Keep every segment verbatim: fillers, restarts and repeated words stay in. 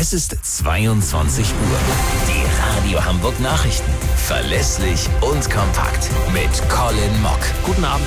Es ist zweiundzwanzig Uhr. Die Radio Hamburg Nachrichten. Verlässlich und kompakt mit Colin Mock. Guten Abend.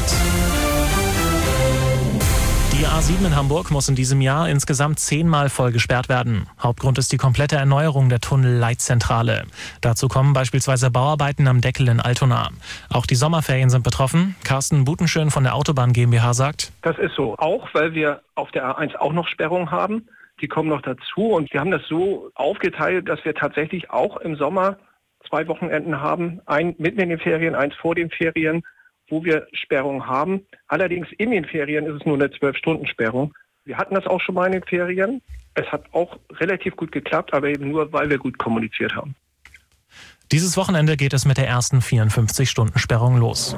Die A sieben in Hamburg muss in diesem Jahr insgesamt zehnmal voll gesperrt werden. Hauptgrund ist die komplette Erneuerung der Tunnelleitzentrale. Dazu kommen beispielsweise Bauarbeiten am Deckel in Altona. Auch die Sommerferien sind betroffen. Carsten Butenschön von der Autobahn GmbH sagt: Das ist so, auch weil wir auf der A eins auch noch Sperrungen haben. Die kommen noch dazu und wir haben das so aufgeteilt, dass wir tatsächlich auch im Sommer zwei Wochenenden haben. Ein mitten in den Ferien, eins vor den Ferien, wo wir Sperrungen haben. Allerdings in den Ferien ist es nur eine zwölf-Stunden-Sperrung. Wir hatten das auch schon mal in den Ferien. Es hat auch relativ gut geklappt, aber eben nur, weil wir gut kommuniziert haben. Dieses Wochenende geht es mit der ersten vierundfünfzig-Stunden-Sperrung los.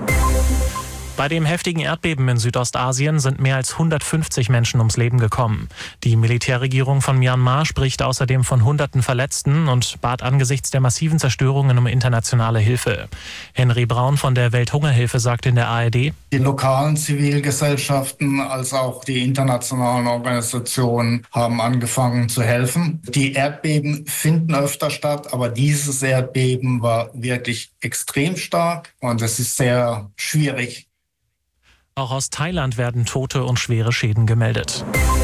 Bei dem heftigen Erdbeben in Südostasien sind mehr als hundertfünfzig Menschen ums Leben gekommen. Die Militärregierung von Myanmar spricht außerdem von hunderten Verletzten und bat angesichts der massiven Zerstörungen um internationale Hilfe. Henry Braun von der Welthungerhilfe sagt in der A R D: Die lokalen Zivilgesellschaften als auch die internationalen Organisationen haben angefangen zu helfen. Die Erdbeben finden öfter statt, aber dieses Erdbeben war wirklich extrem stark und es ist sehr schwierig. Auch aus Thailand werden Tote und schwere Schäden gemeldet.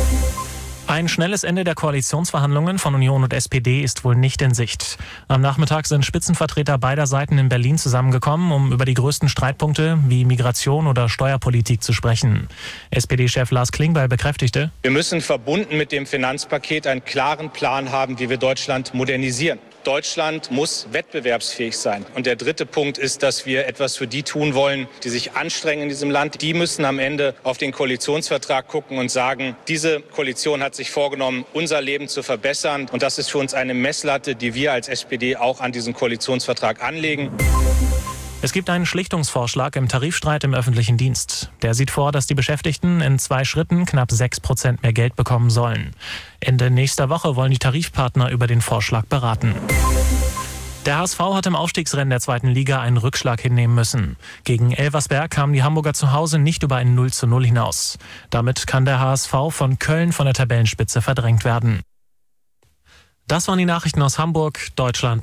Ein schnelles Ende der Koalitionsverhandlungen von Union und S P D ist wohl nicht in Sicht. Am Nachmittag sind Spitzenvertreter beider Seiten in Berlin zusammengekommen, um über die größten Streitpunkte wie Migration oder Steuerpolitik zu sprechen. S P D-Chef Lars Klingbeil bekräftigte: Wir müssen verbunden mit dem Finanzpaket einen klaren Plan haben, wie wir Deutschland modernisieren. Deutschland muss wettbewerbsfähig sein. Und der dritte Punkt ist, dass wir etwas für die tun wollen, die sich anstrengen in diesem Land. Die müssen am Ende auf den Koalitionsvertrag gucken und sagen, diese Koalition hat sich vorgenommen, unser Leben zu verbessern. Und das ist für uns eine Messlatte, die wir als S P D auch an diesen Koalitionsvertrag anlegen. Es gibt einen Schlichtungsvorschlag im Tarifstreit im öffentlichen Dienst. Der sieht vor, dass die Beschäftigten in zwei Schritten knapp sechs Prozent mehr Geld bekommen sollen. Ende nächster Woche wollen die Tarifpartner über den Vorschlag beraten. Der H S V hat im Aufstiegsrennen der zweiten Liga einen Rückschlag hinnehmen müssen. Gegen Elversberg kamen die Hamburger zu Hause nicht über ein null zu null hinaus. Damit kann der H S V von Köln von der Tabellenspitze verdrängt werden. Das waren die Nachrichten aus Hamburg, Deutschland